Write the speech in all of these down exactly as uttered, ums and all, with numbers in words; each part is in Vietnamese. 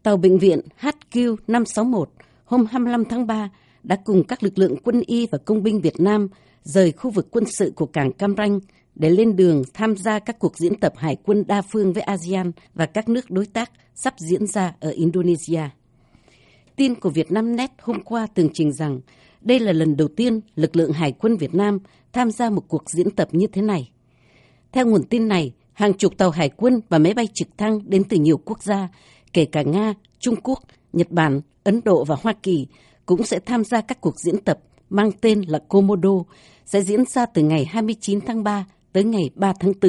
Tàu bệnh viện H Q năm sáu một hôm hai mươi lăm tháng ba đã cùng các lực lượng quân y và công binh Việt Nam rời khu vực quân sự của cảng Cam Ranh để lên đường tham gia các cuộc diễn tập hải quân đa phương với a sê an và các nước đối tác sắp diễn ra ở Indonesia. Tin của Vietnamnet hôm qua tường trình rằng đây là lần đầu tiên lực lượng hải quân Việt Nam tham gia một cuộc diễn tập như thế này. Theo nguồn tin này, hàng chục tàu hải quân và máy bay trực thăng đến từ nhiều quốc gia, kể cả Nga, Trung Quốc, Nhật Bản, Ấn Độ và Hoa Kỳ, cũng sẽ tham gia các cuộc diễn tập mang tên là Komodo, sẽ diễn ra từ ngày hai mươi chín tháng ba tới ngày ba tháng tư.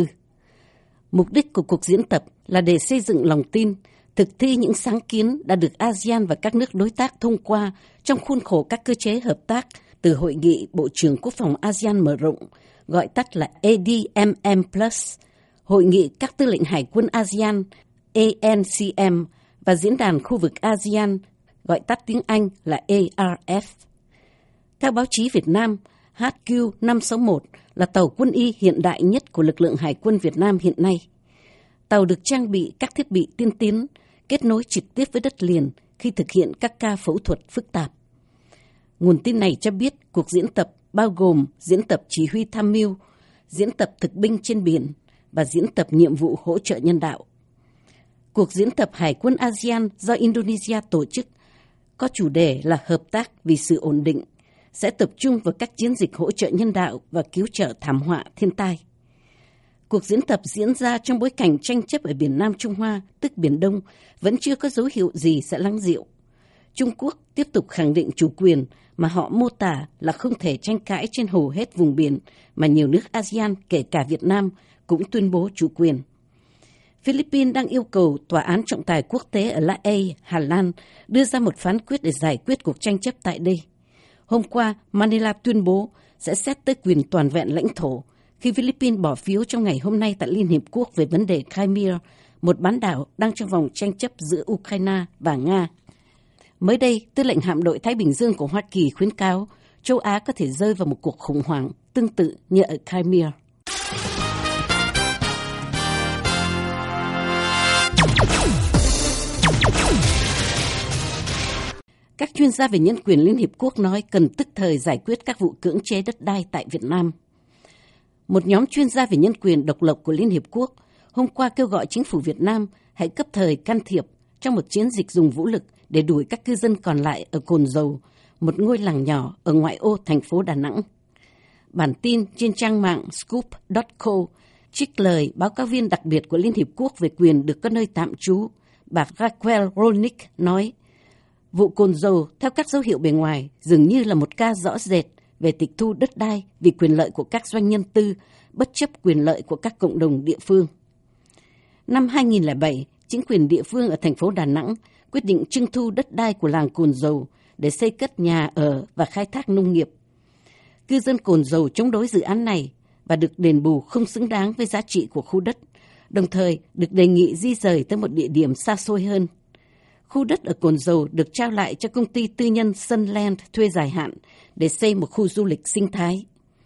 Mục đích của cuộc diễn tập là để xây dựng lòng tin, thực thi những sáng kiến đã được a sê an và các nước đối tác thông qua trong khuôn khổ các cơ chế hợp tác từ Hội nghị Bộ trưởng Quốc phòng a sê an mở rộng, gọi tắt là A D M M plus, Hội nghị các tư lệnh hải quân a sê an A N C M và Diễn đàn khu vực a sê an, gọi tắt tiếng Anh là A R F. Theo báo chí Việt Nam, H Q năm sáu một là tàu quân y hiện đại nhất của lực lượng hải quân Việt Nam hiện nay. Tàu được trang bị các thiết bị tiên tiến, kết nối trực tiếp với đất liền khi thực hiện các ca phẫu thuật phức tạp. Nguồn tin này cho biết cuộc diễn tập bao gồm diễn tập chỉ huy tham mưu, diễn tập thực binh trên biển và diễn tập nhiệm vụ hỗ trợ nhân đạo. Cuộc diễn tập hải quân a sê an do Indonesia tổ chức có chủ đề là hợp tác vì sự ổn định, sẽ tập trung vào các chiến dịch hỗ trợ nhân đạo và cứu trợ thảm họa thiên tai. Cuộc diễn tập diễn ra trong bối cảnh tranh chấp ở biển Nam Trung Hoa, tức Biển Đông, vẫn chưa có dấu hiệu gì sẽ lắng dịu. Trung Quốc tiếp tục khẳng định chủ quyền mà họ mô tả là không thể tranh cãi trên hầu hết vùng biển mà nhiều nước a sê an, kể cả Việt Nam, cũng tuyên bố chủ quyền. Philippines đang yêu cầu Tòa án trọng tài quốc tế ở La Hay, Hà Lan đưa ra một phán quyết để giải quyết cuộc tranh chấp tại đây. Hôm qua, Manila tuyên bố sẽ xét tới quyền toàn vẹn lãnh thổ khi Philippines bỏ phiếu trong ngày hôm nay tại Liên Hiệp Quốc về vấn đề Crimea, một bán đảo đang trong vòng tranh chấp giữa Ukraine và Nga. Mới đây, Tư lệnh hạm đội Thái Bình Dương của Hoa Kỳ khuyến cáo châu Á có thể rơi vào một cuộc khủng hoảng tương tự như ở Crimea. Các chuyên gia về nhân quyền Liên Hiệp Quốc nói cần tức thời giải quyết các vụ cưỡng chế đất đai tại Việt Nam. Một nhóm chuyên gia về nhân quyền độc lập của Liên Hiệp Quốc hôm qua kêu gọi chính phủ Việt Nam hãy cấp thời can thiệp trong một chiến dịch dùng vũ lực để đuổi các cư dân còn lại ở Cồn Dầu, một ngôi làng nhỏ ở ngoại ô thành phố Đà Nẵng. Bản tin trên trang mạng scoop chấm co trích lời báo cáo viên đặc biệt của Liên Hiệp Quốc về quyền được có nơi tạm trú, bà Raquel Rolnick nói, vụ Cồn Dầu theo các dấu hiệu bề ngoài dường như là một ca rõ rệt về tịch thu đất đai vì quyền lợi của các doanh nhân tư, bất chấp quyền lợi của các cộng đồng địa phương. Năm hai nghìn lẻ bảy, chính quyền địa phương ở thành phố Đà Nẵng quyết định trưng thu đất đai của làng Cồn Dầu để xây cất nhà ở và khai thác nông nghiệp. Cư dân Cồn Dầu chống đối dự án này và được đền bù không xứng đáng với giá trị của khu đất, đồng thời được đề nghị di rời tới một địa điểm xa xôi hơn. Khu đất ở Cồn Dầu được trao lại cho công ty tư nhân Sunland thuê dài hạn để xây một khu du lịch sinh thái.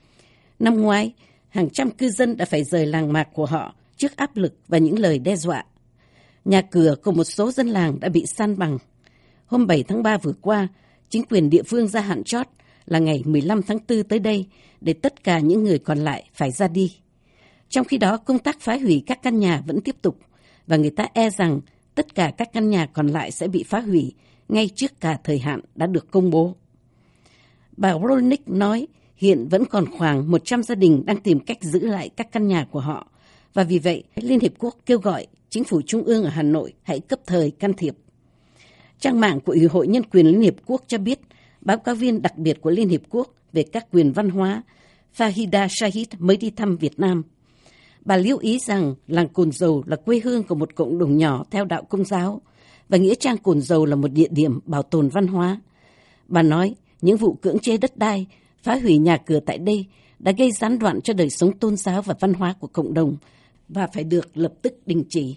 Năm ngoái, hàng trăm cư dân đã phải rời làng mạc của họ trước áp lực và những lời đe dọa. Nhà cửa của một số dân làng đã bị san bằng. Hôm bảy tháng ba vừa qua, chính quyền địa phương ra hạn chót là ngày mười lăm tháng tư tới đây để tất cả những người còn lại phải ra đi. Trong khi đó, công tác phá hủy các căn nhà vẫn tiếp tục và người ta e rằng tất cả các căn nhà còn lại sẽ bị phá hủy ngay trước cả thời hạn đã được công bố. Bà Rolnick nói hiện vẫn còn khoảng một trăm gia đình đang tìm cách giữ lại các căn nhà của họ và vì vậy Liên Hiệp Quốc kêu gọi chính phủ trung ương ở Hà Nội hãy cấp thời can thiệp. Trang mạng của Ủy hội Nhân quyền Liên Hiệp Quốc cho biết báo cáo viên đặc biệt của Liên Hiệp Quốc về các quyền văn hóa Fahida Shahid mới đi thăm Việt Nam. Bà lưu ý rằng làng Cồn Dầu là quê hương của một cộng đồng nhỏ theo đạo Công giáo và nghĩa trang Cồn Dầu là một địa điểm bảo tồn văn hóa. Bà nói những vụ cưỡng chế đất đai, phá hủy nhà cửa tại đây đã gây gián đoạn cho đời sống tôn giáo và văn hóa của cộng đồng và phải được lập tức đình chỉ.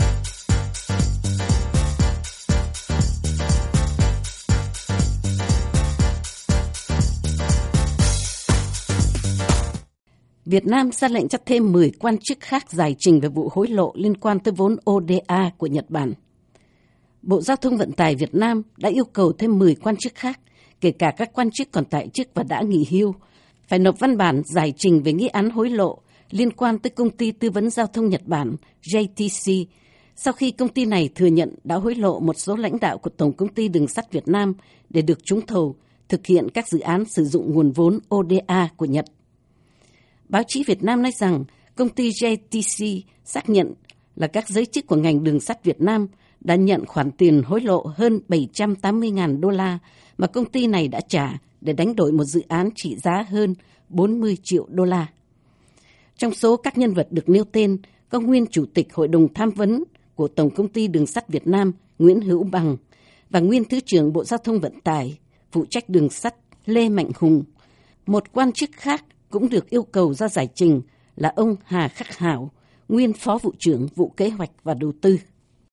Việt Nam ra lệnh cho thêm mười quan chức khác giải trình về vụ hối lộ liên quan tới vốn O D A của Nhật Bản. Bộ Giao thông Vận tải Việt Nam đã yêu cầu thêm mười quan chức khác, kể cả các quan chức còn tại chức và đã nghỉ hưu, phải nộp văn bản giải trình về nghi án hối lộ liên quan tới công ty tư vấn giao thông Nhật Bản J T C, sau khi công ty này thừa nhận đã hối lộ một số lãnh đạo của Tổng Công ty Đường sắt Việt Nam để được trúng thầu thực hiện các dự án sử dụng nguồn vốn O D A của Nhật. Báo chí Việt Nam nói rằng công ty J T C xác nhận là các giới chức của ngành đường sắt Việt Nam đã nhận khoản tiền hối lộ hơn bảy trăm tám mươi nghìn đô la mà công ty này đã trả để đánh đổi một dự án trị giá hơn bốn mươi triệu đô la. Trong số các nhân vật được nêu tên có nguyên Chủ tịch Hội đồng Tham vấn của Tổng Công ty Đường sắt Việt Nam Nguyễn Hữu Bằng và nguyên Thứ trưởng Bộ Giao thông Vận tải phụ trách đường sắt Lê Mạnh Hùng. Một quan chức khác cũng được yêu cầu ra giải trình là ông Hà Khắc Hảo, nguyên Phó Vụ trưởng Vụ Kế hoạch và Đầu tư.